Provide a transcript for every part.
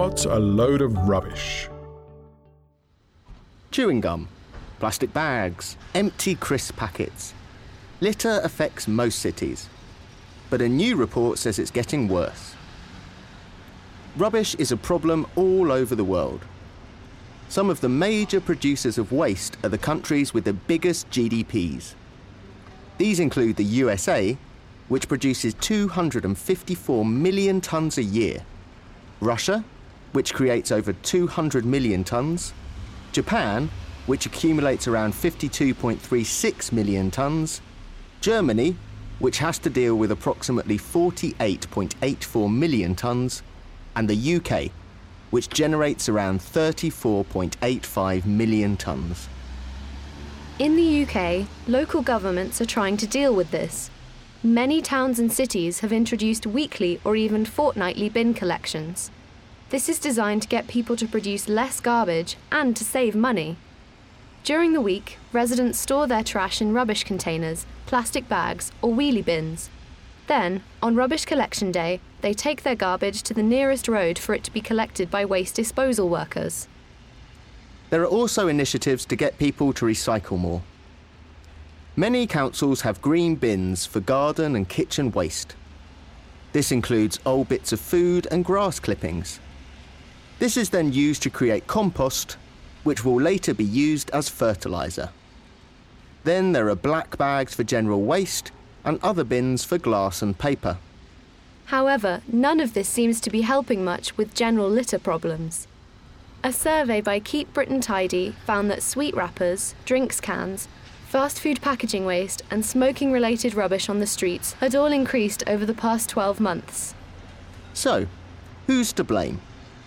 What a load of rubbish. Chewing gum, plastic bags, empty crisp packets. Litter affects most cities, but a new report says it's getting worse. Rubbish is a problem all over the world. Some of the major producers of waste are the countries with the biggest GDPs. These include the USA, which produces 254 million tonnes a year, Russia, which creates over 200 million tonnes, Japan, which accumulates around 52.36 million tonnes, Germany, which has to deal with approximately 48.84 million tonnes, and the UK, which generates around 34.85 million tonnes. In the UK, local governments are trying to deal with this. Many towns and cities have introduced weekly or even fortnightly bin collections. This is designed to get people to produce less garbage and to save money. During the week, residents store their trash in rubbish containers, plastic bags, or wheelie bins. Then, on rubbish collection day, they take their garbage to the nearest road for it to be collected by waste disposal workers. There are also initiatives to get people to recycle more. Many councils have green bins for garden and kitchen waste. This includes old bits of food and grass clippings. This is then used to create compost, which will later be used as fertiliser. Then there are black bags for general waste and other bins for glass and paper. However, none of this seems to be helping much with general litter problems. A survey by Keep Britain Tidy found that sweet wrappers, drinks cans, fast food packaging waste and smoking-related rubbish on the streets had all increased over the past 12 months. So, who's to blame?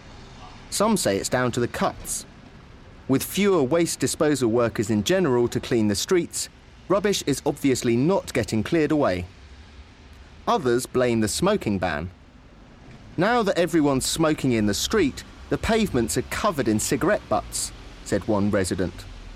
Some say it's down to the cuts. With fewer waste disposal workers in general to clean the streets, rubbish is obviously not getting cleared away. Others blame the smoking ban. Now that everyone's smoking in the street, the pavements are covered in cigarette butts, said one resident.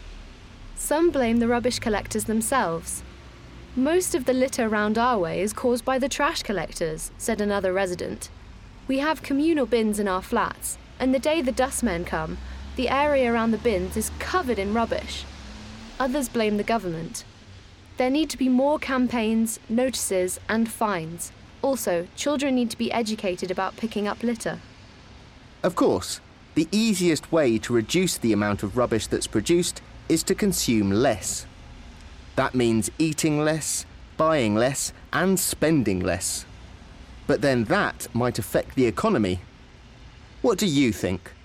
Some blame the rubbish collectors themselves. Most of the litter around our way is caused by the trash collectors, said another resident. We have communal bins in our flats, and the day the dustmen come, the area around the bins is covered in rubbish. Others blame the government. There need to be more campaigns, notices, and fines. Also, children need to be educated about picking up litter. Of course, the easiest way to reduce the amount of rubbish that's produced is to consume less. That means eating less, buying less, and spending less. But then that might affect the economy. What do you think?